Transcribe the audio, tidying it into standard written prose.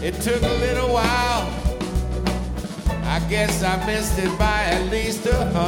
It took a little while. I guess I missed it by at least 100.